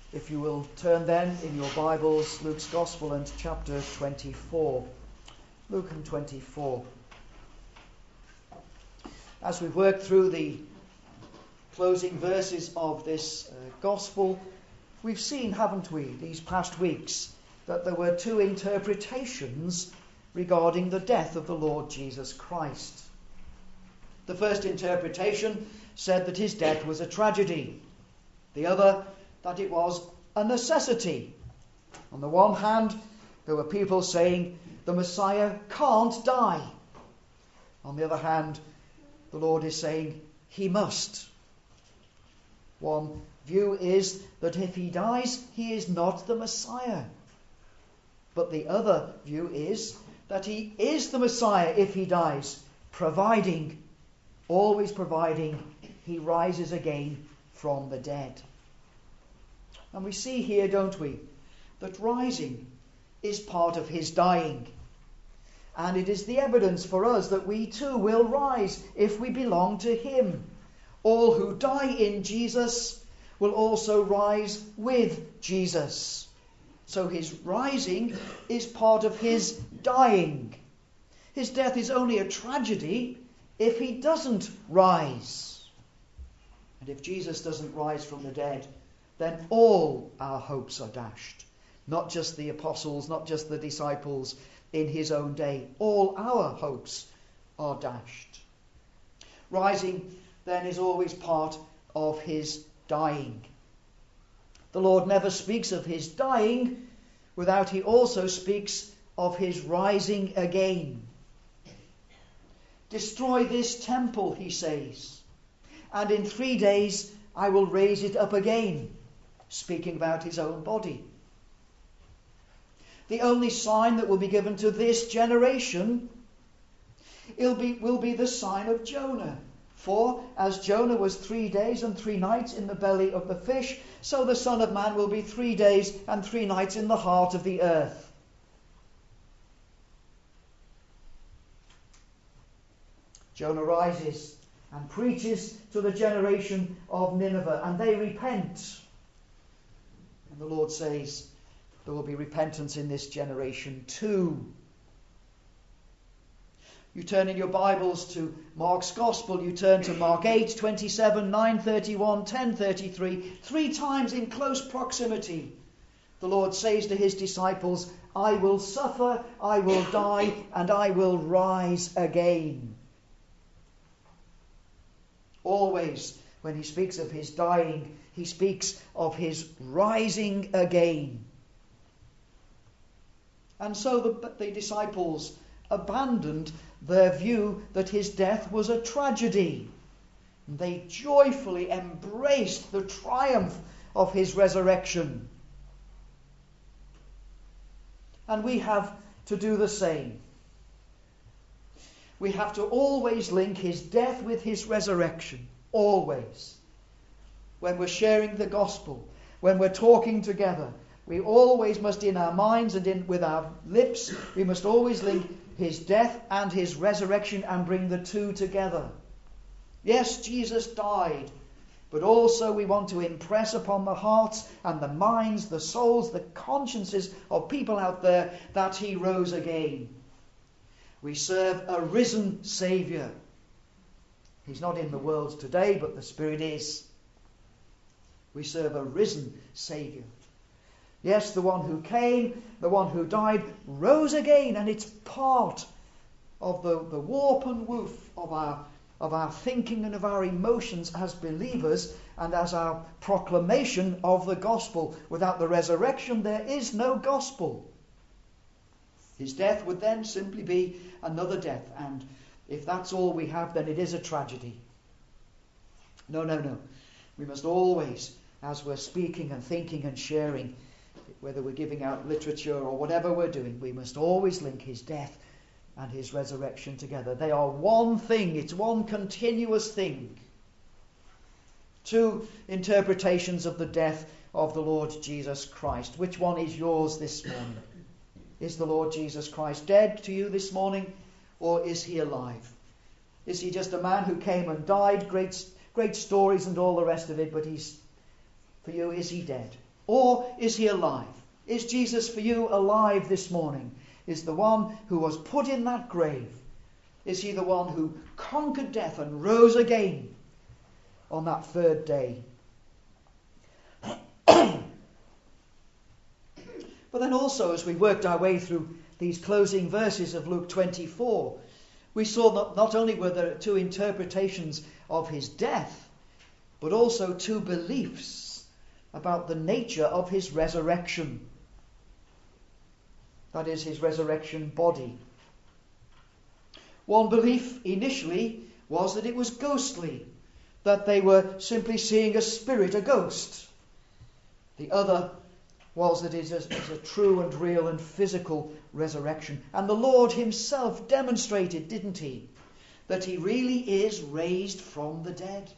If you will turn then in your Bibles, Luke's Gospel and chapter 24. Luke and 24. As we've worked through the closing verses of this Gospel, we've seen, haven't we, these past weeks, that there were two interpretations regarding the death of the Lord Jesus Christ. The first interpretation said that his death was a tragedy. The other, that it was a necessity. On the one hand, there were people saying the Messiah can't die. On the other hand, the Lord is saying he must. One view is that if he dies, he is not the Messiah. But the other view is that he is the Messiah if he dies, providing, always providing, he rises again from the dead. And we see here, don't we, that rising is part of his dying. And it is the evidence for us that we too will rise if we belong to him. All who die in Jesus will also rise with Jesus. So his rising is part of his dying. His death is only a tragedy if he doesn't rise. And if Jesus doesn't rise from the dead, then all our hopes are dashed. Not just the apostles, not just the disciples in his own day. All our hopes are dashed. Rising, then, is always part of his dying. The Lord never speaks of his dying without he also speaks of his rising again. Destroy this temple, he says, and in 3 days I will raise it up again. Speaking about his own body. The only sign that will be given to this generation will be the sign of Jonah. For as Jonah was 3 days and 3 nights in the belly of the fish, so the Son of Man will be 3 days and 3 nights in the heart of the earth. Jonah rises and preaches to the generation of Nineveh, and they repent. And the Lord says there will be repentance in this generation too. You turn in your Bibles to Mark's Gospel. You turn to Mark 8:27, 9:31, 10:33. 3 times in close proximity, the Lord says to his disciples, I will suffer, I will die, and I will rise again. Always, when he speaks of his dying, he speaks of his rising again. And so the disciples abandoned their view that his death was a tragedy. They joyfully embraced the triumph of his resurrection. And we have to do the same. We have to always link his death with his resurrection. Always. When we're sharing the gospel, when we're talking together, we always must, in our minds and with our lips, we must always link his death and his resurrection and bring the two together. Yes, Jesus died, but also we want to impress upon the hearts and the minds, the souls, the consciences of people out there that he rose again. We serve a risen Saviour. He's not in the world today, but the Spirit is. We serve a risen Saviour. Yes, the one who came, the one who died, rose again, and it's part of the warp and woof of our thinking and of our emotions as believers and as our proclamation of the gospel. Without the resurrection, there is no gospel. His death would then simply be another death, and if that's all we have, then it is a tragedy. No. We must always, as we're speaking and thinking and sharing, whether we're giving out literature or whatever we're doing, we must always link his death and his resurrection together. They are one thing. It's one continuous thing. 2 interpretations of the death of the Lord Jesus Christ. Which one is yours this morning? Is the Lord Jesus Christ dead to you this morning, or is he alive? Is he just a man who came and died, great stories and all the rest of it, but for you, is he dead? Or is he alive? Is Jesus for you alive this morning? Is the one who was put in that grave, is he the one who conquered death and rose again on that third day? But then also, as we worked our way through these closing verses of Luke 24, we saw that not only were there two interpretations of his death, but also two beliefs about the nature of his resurrection. That is, his resurrection body. One belief initially was that it was ghostly, that they were simply seeing a spirit, a ghost. The other was that it is a true and real and physical resurrection. And the Lord himself demonstrated, didn't he, that he really is raised from the dead.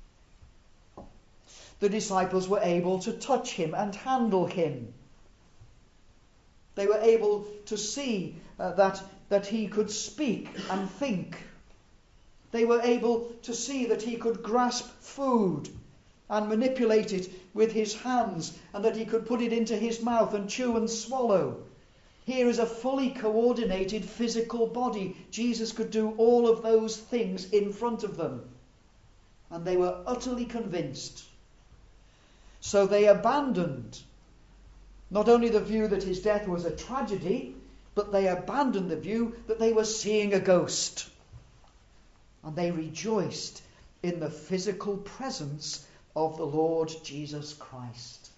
The disciples were able to touch him and handle him. They were able to see that he could speak and think. They were able to see that he could grasp food and manipulate it with his hands, and that he could put it into his mouth and chew and swallow. Here is a fully coordinated physical body. Jesus could do all of those things in front of them. And they were utterly convinced. So they abandoned not only the view that his death was a tragedy, but they abandoned the view that they were seeing a ghost. And they rejoiced in the physical presence of the Lord Jesus Christ.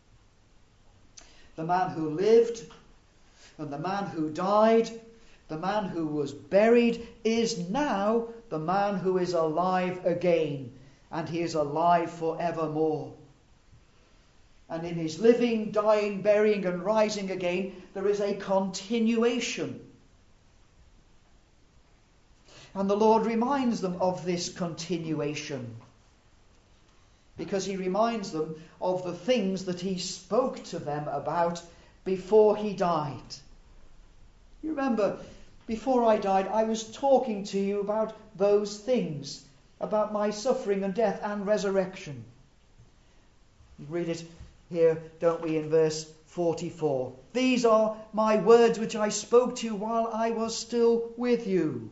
The man who lived and the man who died, the man who was buried, is now the man who is alive again, and he is alive forevermore. And in his living, dying, burying and rising again, there is a continuation. And the Lord reminds them of this continuation, because he reminds them of the things that he spoke to them about before he died. You remember, before I died, I was talking to you about those things, about my suffering and death and resurrection. We read it here, don't we, in verse 44. These are my words which I spoke to you while I was still with you.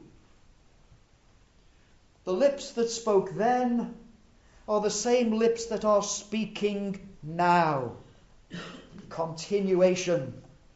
The lips that spoke then are the same lips that are speaking now. Continuation.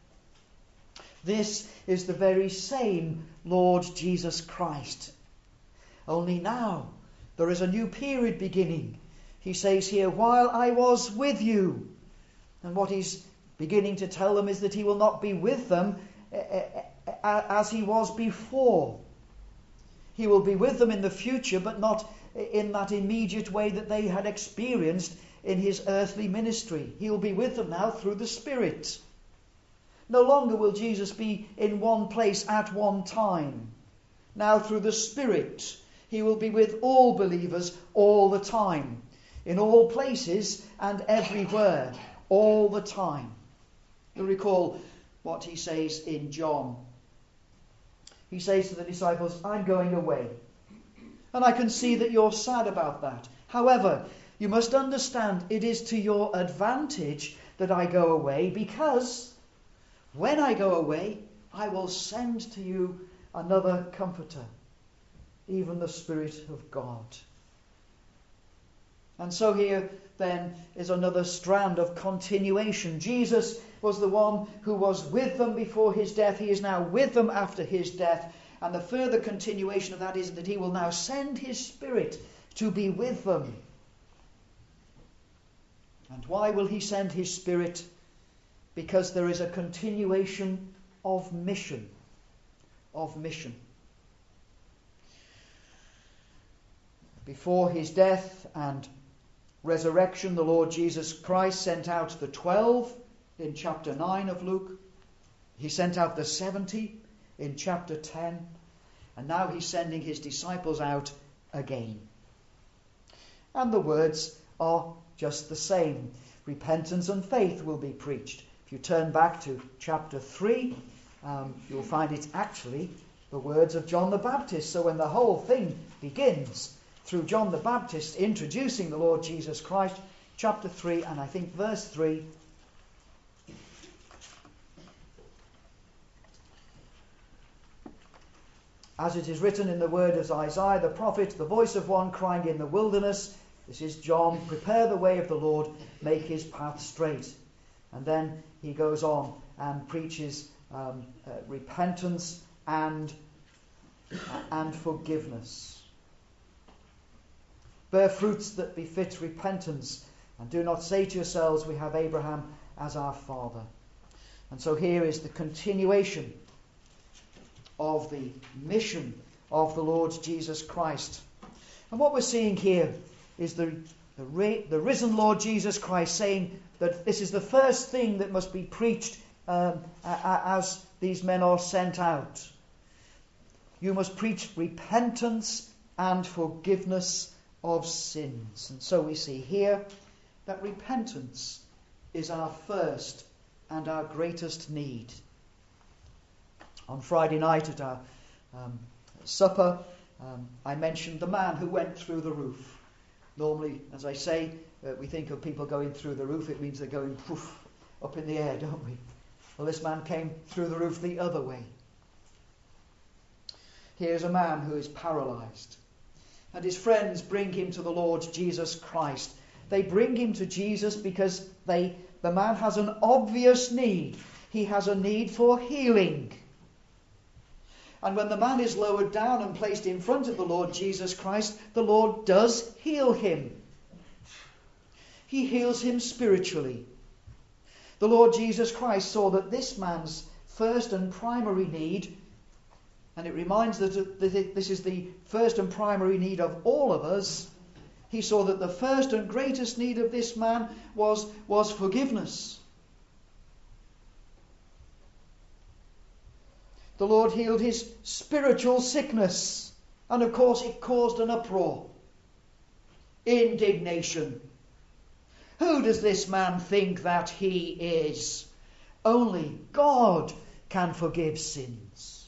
This is the very same Lord Jesus Christ. Only now there is a new period beginning. He says here, while I was with you. And what he's beginning to tell them is that he will not be with them as he was before. He will be with them in the future, but not in that immediate way that they had experienced in his earthly ministry. He will be with them now through the Spirit. No longer will Jesus be in one place at one time. Now through the Spirit, he will be with all believers all the time, in all places and everywhere, all the time. You'll recall what he says in John. He says to the disciples, I'm going away. And I can see that you're sad about that. However, you must understand it is to your advantage that I go away, because when I go away, I will send to you another comforter, even the Spirit of God. And so here then is another strand of continuation. Jesus was the one who was with them before his death. He is now with them after his death. And the further continuation of that is that he will now send his Spirit to be with them. And why will he send his Spirit? Because there is a continuation of mission. Of mission. Before his death and resurrection, the Lord Jesus Christ sent out the 12 in chapter 9 of Luke. He sent out the 70 in chapter 10. And now he's sending his disciples out again. And the words are just the same. Repentance and faith will be preached. If you turn back to chapter 3, you'll find it's actually the words of John the Baptist. So when the whole thing begins through John the Baptist introducing the Lord Jesus Christ, chapter 3 and I think verse 3. As it is written in the word of Isaiah the prophet, the voice of one crying in the wilderness, this is John, prepare the way of the Lord, make his path straight. And then he goes on and preaches repentance and forgiveness. Bear fruits that befit repentance, and do not say to yourselves, we have Abraham as our father. And so here is the continuation of the mission of the Lord Jesus Christ. And what we're seeing here is the risen Lord Jesus Christ saying that this is the first thing that must be preached as these men are sent out. You must preach repentance and forgiveness of sins. And so we see here that repentance is our first and our greatest need. On Friday night at our supper, I mentioned the man who went through the roof. Normally, as I say, we think of people going through the roof, it means they're going poof, up in the air, don't we? Well, this man came through the roof the other way. Here's a man who is paralyzed, and his friends bring him to the Lord Jesus Christ. They bring him to Jesus because the man has an obvious need. He has a need for healing. And when the man is lowered down and placed in front of the Lord Jesus Christ, the Lord does heal him. He heals him spiritually. The Lord Jesus Christ saw that this man's first and primary need, and it reminds us that this is the first and primary need of all of us, he saw that the first and greatest need of this man was forgiveness. The Lord healed his spiritual sickness. And of course it caused an uproar. Indignation. Who does this man think that he is? Only God can forgive sins.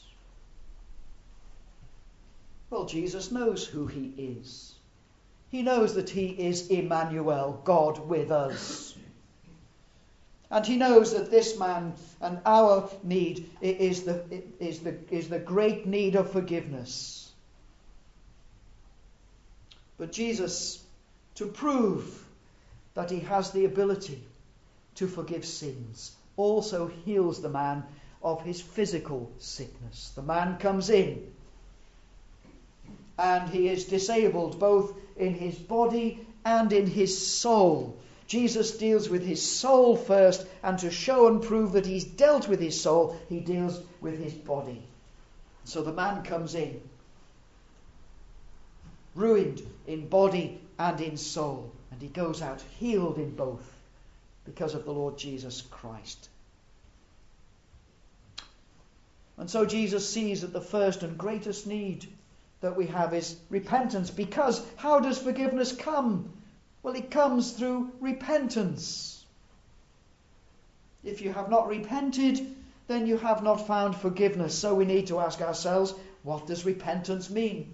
Well, Jesus knows who he is. He knows that he is Emmanuel, God with us. And he knows that this man and our need is the great need of forgiveness. But Jesus, to prove that he has the ability to forgive sins, also heals the man of his physical sickness. The man comes in, and he is disabled both in his body and in his soul. Jesus deals with his soul first, and to show and prove that he's dealt with his soul, he deals with his body. So the man comes in, ruined in body and in soul, and he goes out healed in both because of the Lord Jesus Christ. And so Jesus sees that the first and greatest need that we have is repentance, because how does forgiveness come? Well, it comes through repentance. If you have not repented, then you have not found forgiveness. So we need to ask ourselves, what does repentance mean?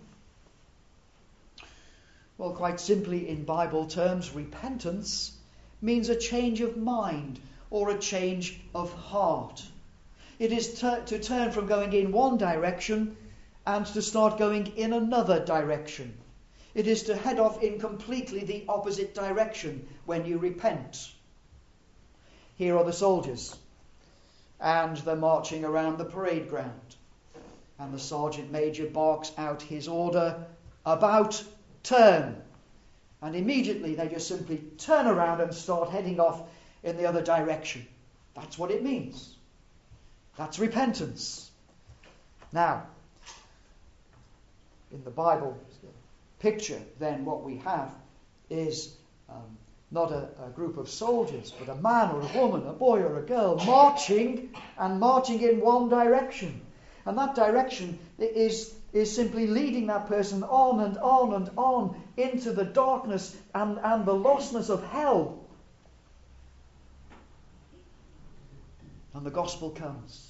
Well, quite simply, in Bible terms, repentance means a change of mind or a change of heart. It is to turn from going in one direction and to start going in another direction. It is to head off in completely the opposite direction when you repent. Here are the soldiers, and they're marching around the parade ground. And the sergeant major barks out his order, about turn. And immediately they just simply turn around and start heading off in the other direction. That's what it means. That's repentance. Now, in the Bible picture, then what we have is not a group of soldiers, but a man or a woman, a boy or a girl, marching in one direction. And that direction is simply leading that person on and on and on into the darkness and the lostness of hell. And the gospel comes.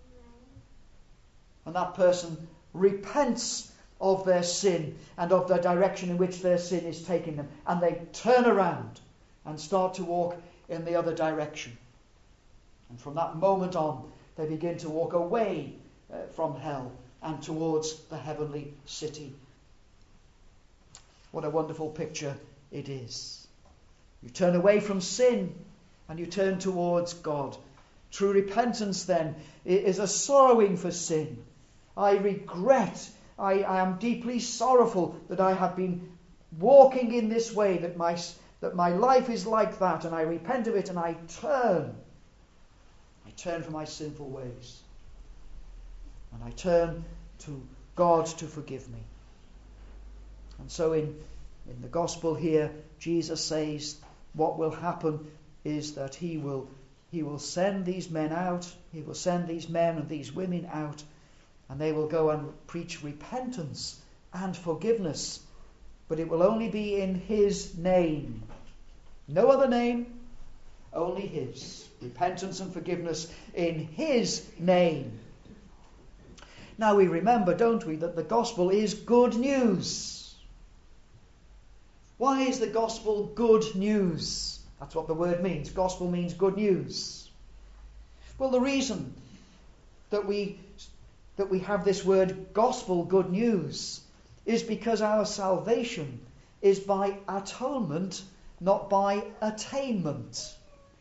And that person repents of their sin and of the direction in which their sin is taking them. And they turn around and start to walk in the other direction. And from that moment on, they begin to walk away from hell and towards the heavenly city. What a wonderful picture it is. You turn away from sin and you turn towards God. True repentance, then, is a sorrowing for sin. I regret, I am deeply sorrowful that I have been walking in this way, that my life is like that, and I repent of it and I turn. I turn from my sinful ways. And I turn to God to forgive me. And so in the gospel here, Jesus says what will happen is that he will send these men out, he will send these men and these women out, and they will go and preach repentance and forgiveness. But it will only be in his name. No other name, only his. Repentance and forgiveness in his name. Now we remember, don't we, that the gospel is good news. Why is the gospel good news? That's what the word means. Gospel means good news. Well, the reason that we have this word gospel, good news, is because our salvation is by atonement, not by attainment.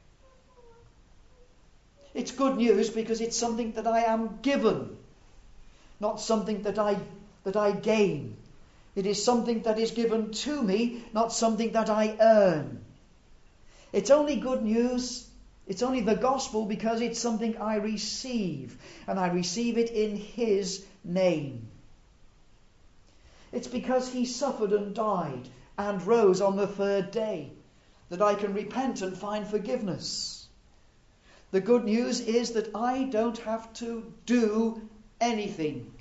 It's good news because it's something that I am given, not something that I gain. It is something that is given to me, not something that I earn. It's only good news, it's only the gospel because it's something I receive, and I receive it in his name. It's because he suffered and died and rose on the third day that I can repent and find forgiveness. The good news is that I don't have to do anything.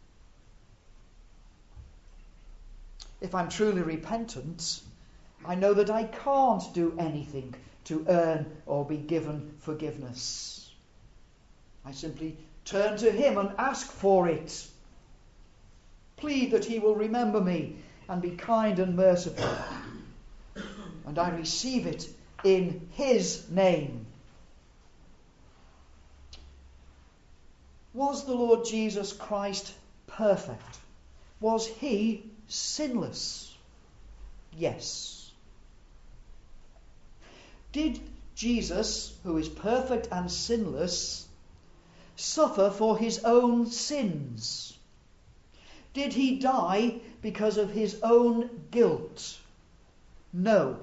If I'm truly repentant, I know that I can't do anything to earn or be given forgiveness. I simply turn to him and ask for it. Plead that he will remember me and be kind and merciful. And I receive it in his name. Was the Lord Jesus Christ perfect? Was he sinless? Yes. Did Jesus, who is perfect and sinless, suffer for his own sins? Did he die because of his own guilt? No.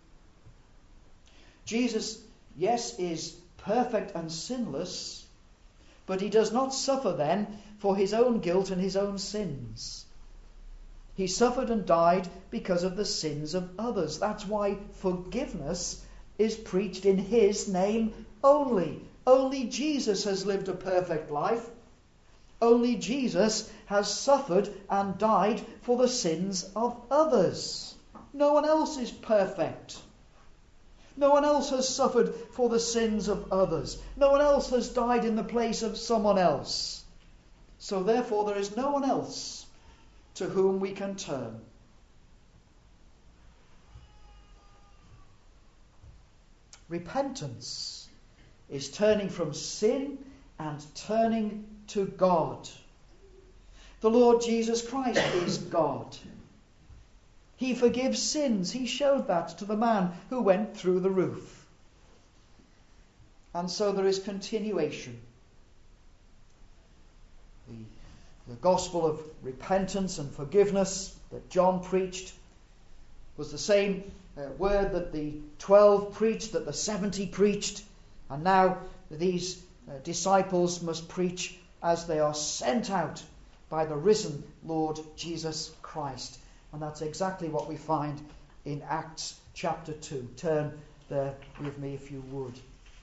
Jesus, yes, is perfect and sinless, but he does not suffer then for his own guilt and his own sins. He suffered and died because of the sins of others. That's why forgiveness is preached in his name only. Only Jesus has lived a perfect life. Only Jesus has suffered and died for the sins of others. No one else is perfect. No one else has suffered for the sins of others. No one else has died in the place of someone else. So therefore there is no one else to whom we can turn. Repentance is turning from sin and turning to God. The Lord Jesus Christ is God. He forgives sins. He showed that to the man who went through the roof. And so there is continuation. The gospel of repentance and forgiveness that John preached was the same word that the 12 preached, that the 70 preached, and now these disciples must preach as they are sent out by the risen Lord Jesus Christ. And that's exactly what we find in Acts chapter 2. Turn there with me if you would.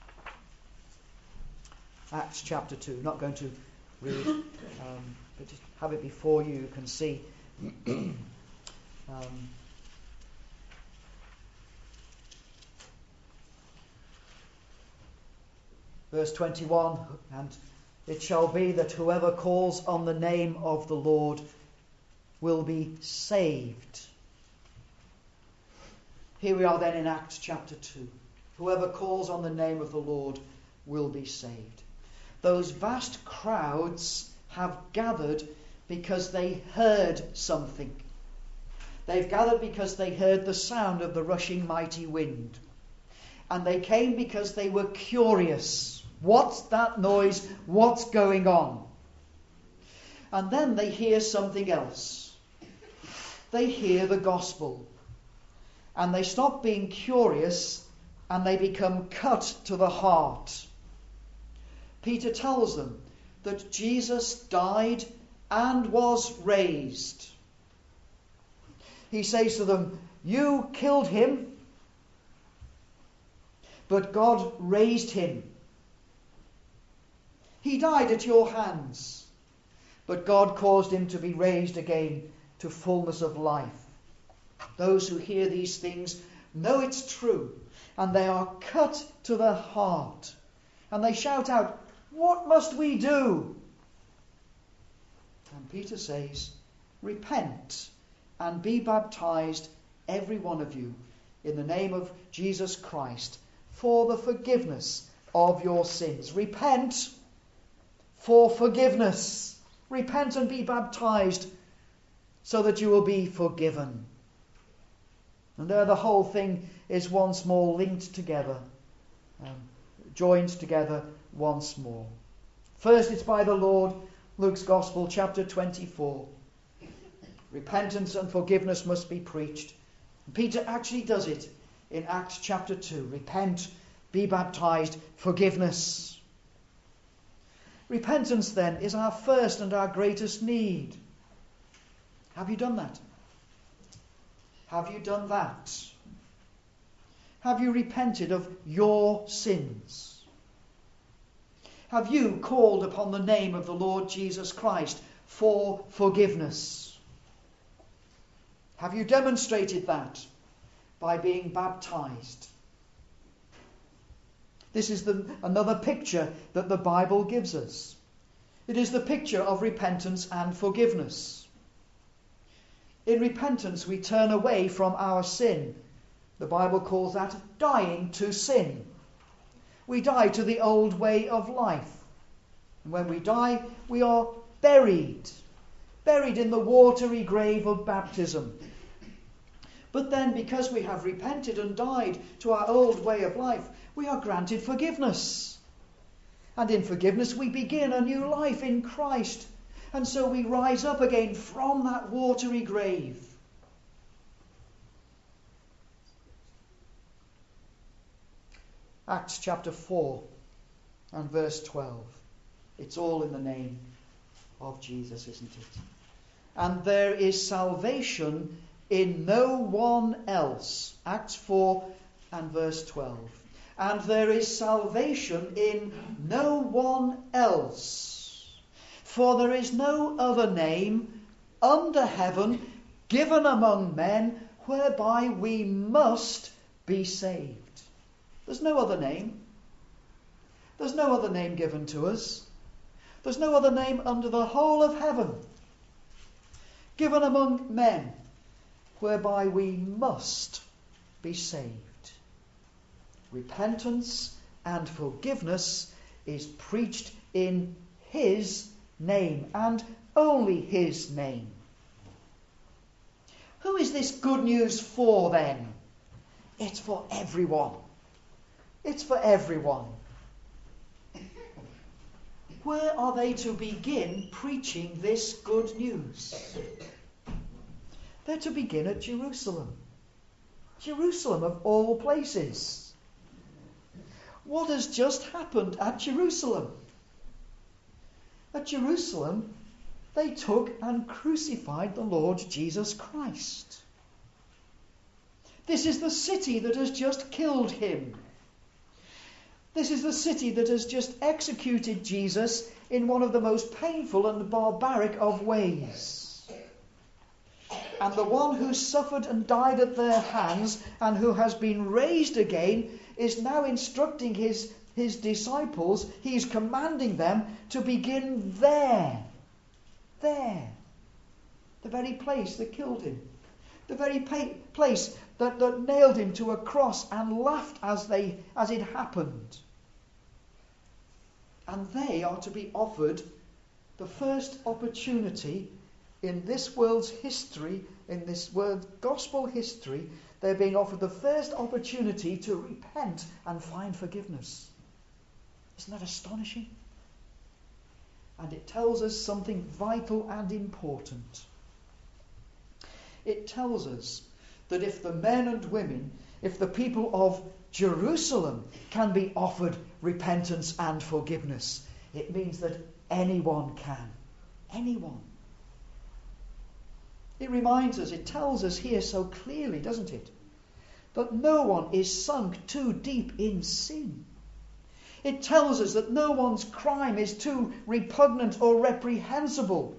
Acts chapter 2. Not going to read, but just have it before you. You can see. Verse 21, and it shall be that whoever calls on the name of the Lord will be saved. Here we are then in Acts chapter 2. Whoever calls on the name of the Lord will be saved. Those vast crowds have gathered because they heard something. They've gathered because they heard the sound of the rushing mighty wind. And they came because they were curious. What's that noise? What's going on? And then they hear something else. They hear the gospel. And they stop being curious and they become cut to the heart. Peter tells them that Jesus died and was raised. He says to them, you killed him, but God raised him. He died at your hands, but God caused him to be raised again to fullness of life. Those who hear these things know it's true, and they are cut to the heart. And they shout out, what must we do? And Peter says, repent and be baptized, every one of you, in the name of Jesus Christ, for the forgiveness of your sins. Repent for forgiveness. Repent and be baptized so that you will be forgiven. And there the whole thing is once more linked together, joined together once more. First it's by the Lord, Luke's Gospel, chapter 24. Repentance and forgiveness must be preached. Peter actually does it in Acts chapter 2. Repent, be baptized, forgiveness. Repentance then is our first and our greatest need. Have you done that? Have you done that? Have you repented of your sins? Have you called upon the name of the Lord Jesus Christ for forgiveness? Have you demonstrated that by being baptized? This is another picture that the Bible gives us. It is the picture of repentance and forgiveness. In repentance, we turn away from our sin. The Bible calls that dying to sin. We die to the old way of life. And when we die, we are buried in the watery grave of baptism. But then, because we have repented and died to our old way of life, we are granted forgiveness. And in forgiveness, we begin a new life in Christ. And so we rise up again from that watery grave. Acts chapter 4 and verse 12. It's all in the name of Jesus, isn't it? And there is salvation in no one else. Acts 4 and verse 12. And there is salvation in no one else. For there is no other name under heaven given among men whereby we must be saved. There's no other name. There's no other name given to us. There's no other name under the whole of heaven given among men whereby we must be saved. Repentance and forgiveness is preached in His name, and only His name. Who is this good news for then? It's for everyone. It's for everyone. Where are they to begin preaching this good news? They're to begin at Jerusalem. Jerusalem of all places. What has just happened at Jerusalem? At Jerusalem, they took and crucified the Lord Jesus Christ. This is the city that has just killed him. This is the city that has just executed Jesus in one of the most painful and barbaric of ways. And the one who suffered and died at their hands and who has been raised again is now instructing his disciples, he's commanding them to begin there. The very place that killed him. The very place that nailed him to a cross and laughed as it happened. And they are to be offered the first opportunity in this world's history, in this world's gospel history. They're being offered the first opportunity to repent and find forgiveness. Isn't that astonishing? And it tells us something vital and important. It tells us that if the men and women, if the people of Jerusalem can be offered repentance and forgiveness, it means that anyone can. Anyone. It reminds us, it tells us here so clearly, doesn't it? That no one is sunk too deep in sin. It tells us that no one's crime is too repugnant or reprehensible.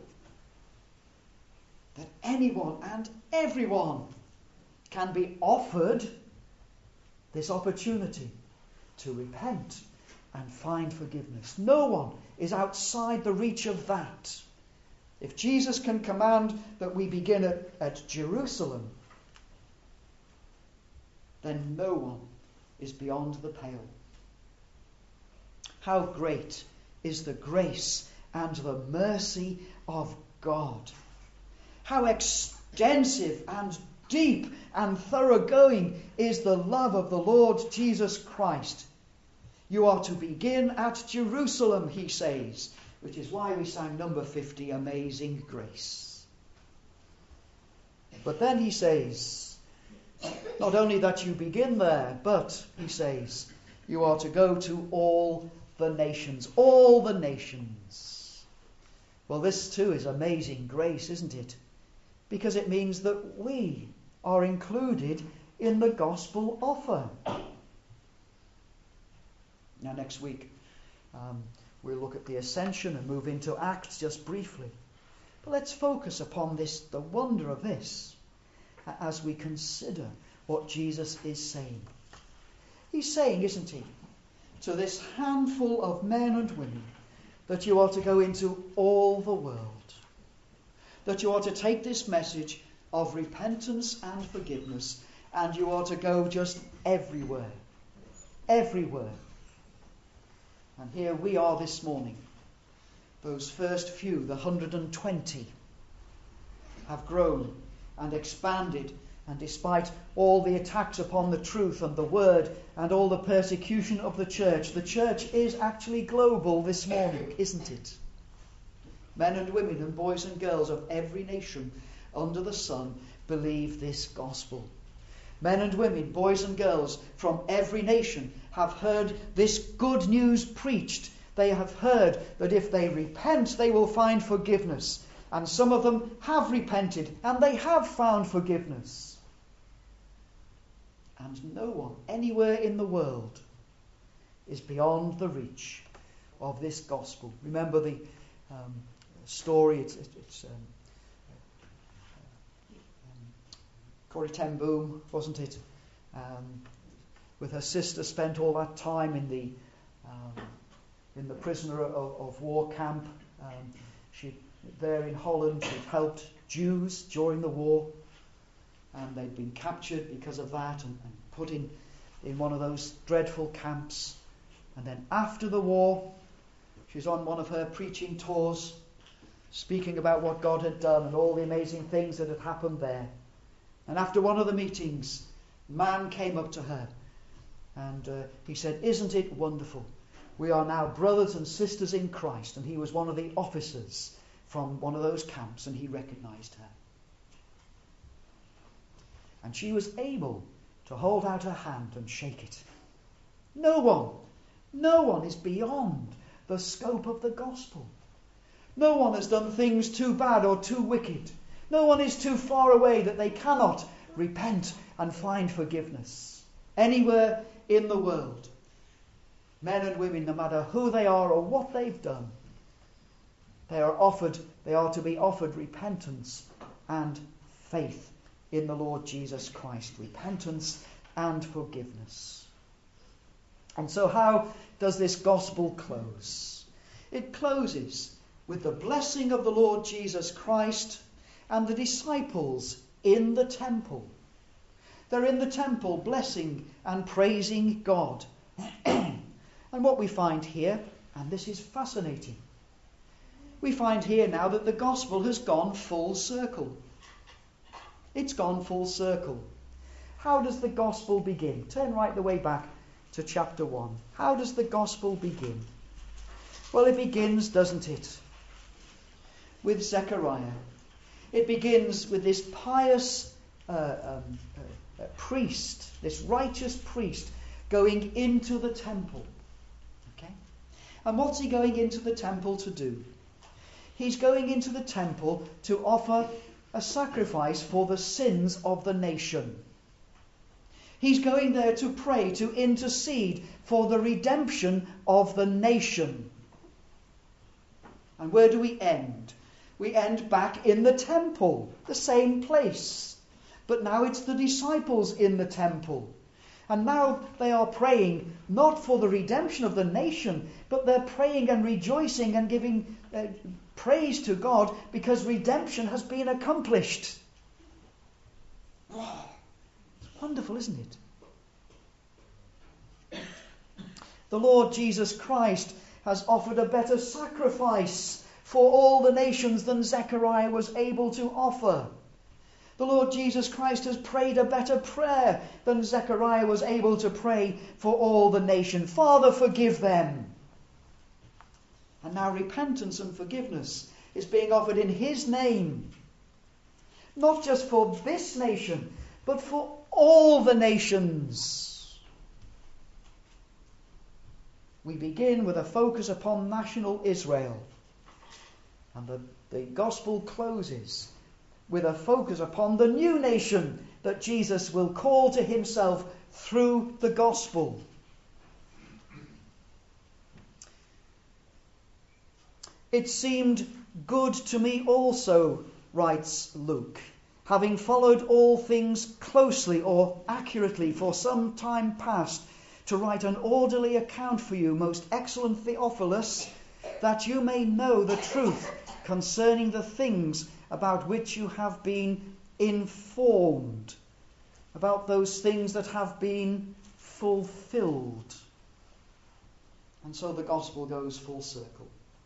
That anyone and everyone can be offered this opportunity to repent and find forgiveness. No one is outside the reach of that. If Jesus can command that we begin at Jerusalem, then no one is beyond the pale. How great is the grace and the mercy of God. How extensive and deep and thoroughgoing is the love of the Lord Jesus Christ. You are to begin at Jerusalem, he says, which is why we sang number 50, Amazing Grace. But then he says, not only that you begin there, but, he says, you are to go to all the nations. All the nations. Well, this too is amazing grace, isn't it? Because it means that we are included in the gospel offer. Now, next week, we'll look at the ascension and move into Acts just briefly. But let's focus upon this, the wonder of this, as we consider what Jesus is saying. He's saying, isn't he, to this handful of men and women, that you are to go into all the world. That you are to take this message of repentance and forgiveness, and you are to go just everywhere. Everywhere. And here we are this morning. Those first few, the 120, have grown and expanded, and despite all the attacks upon the truth and the word and all the persecution of the church is actually global this morning, isn't it? Men and women and boys and girls of every nation under the sun believe this gospel. Men and women, boys and girls from every nation have heard this good news preached. They have heard that if they repent, they will find forgiveness. And some of them have repented and they have found forgiveness. And no one anywhere in the world is beyond the reach of this gospel. Remember the story, it's Corrie ten Boom, wasn't it? With her sister, spent all that time in the prisoner of war camp. There in Holland, she'd helped Jews during the war, and they'd been captured because of that and put in one of those dreadful camps. And then after the war, she's on one of her preaching tours, speaking about what God had done and all the amazing things that had happened there. And after one of the meetings, a man came up to her and he said, "Isn't it wonderful? We are now brothers and sisters in Christ." And he was one of the officers from one of those camps, and he recognized her. And she was able to hold out her hand and shake it. No one is beyond the scope of the gospel. No one has done things too bad or too wicked. No one is too far away that they cannot repent and find forgiveness. Anywhere in the world, men and women, no matter who they are or what they've done, they are to be offered repentance and faith in the Lord Jesus Christ. Repentance and forgiveness. And so how does this gospel close? It closes with the blessing of the Lord Jesus Christ and the disciples in the temple. They're in the temple blessing and praising God. And what we find here, and this is fascinating, we find here now that the gospel has gone full circle. It's gone full circle. How does the gospel begin? Turn right the way back to chapter 1. How does the gospel begin? Well, it begins, doesn't it, with Zechariah. It begins with this pious priest, this righteous priest, going into the temple. Okay? And what's he going into the temple to do? He's going into the temple to offer a sacrifice for the sins of the nation. He's going there to pray, to intercede for the redemption of the nation. And where do we end? We end back in the temple, the same place. But now it's the disciples in the temple. And now they are praying not for the redemption of the nation, but they're praying and rejoicing and giving praise to God because redemption has been accomplished. Oh, it's wonderful, isn't it? The Lord Jesus Christ has offered a better sacrifice for all the nations than Zechariah was able to offer. The Lord Jesus Christ has prayed a better prayer than Zechariah was able to pray for all the nation. Father, forgive them. And now repentance and forgiveness is being offered in his name. Not just for this nation, but for all the nations. We begin with a focus upon national Israel. And the gospel closes with a focus upon the new nation that Jesus will call to himself through the gospel. It seemed good to me also, writes Luke, having followed all things closely or accurately for some time past, to write an orderly account for you, most excellent Theophilus, that you may know the truth concerning the things about which you have been informed, about those things that have been fulfilled. And so the gospel goes full circle.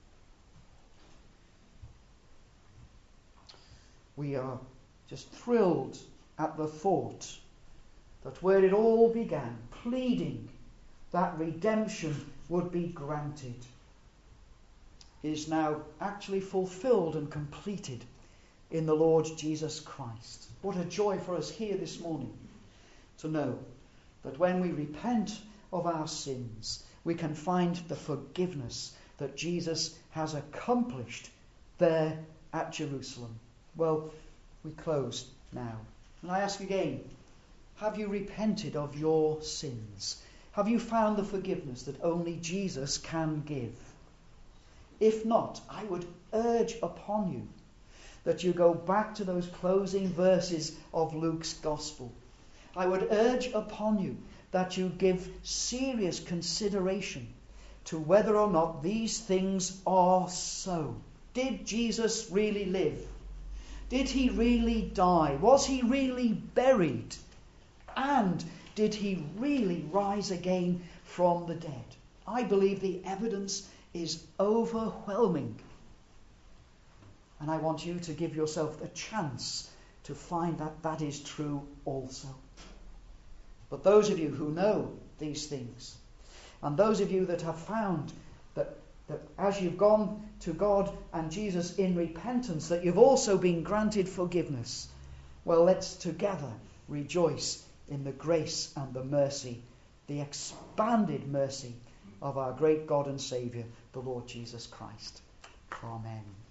We are just thrilled at the thought that where it all began, pleading that redemption would be granted, is now actually fulfilled and completed in the Lord Jesus Christ. What a joy for us here this morning to know that when we repent of our sins, we can find the forgiveness that Jesus has accomplished there at Jerusalem. Well, we close now. And I ask again, have you repented of your sins? Have you found the forgiveness that only Jesus can give? If not, I would urge upon you that you go back to those closing verses of Luke's Gospel. I would urge upon you that you give serious consideration to whether or not these things are so. Did Jesus really live? Did he really die? Was he really buried? And did he really rise again from the dead? I believe the evidence is overwhelming. And I want you to give yourself a chance to find that that is true also. But those of you who know these things, and those of you that have found that as you've gone to God and Jesus in repentance, that you've also been granted forgiveness, well, let's together rejoice in the grace and the mercy, the expanded mercy of our great God and Saviour, the Lord Jesus Christ. Amen.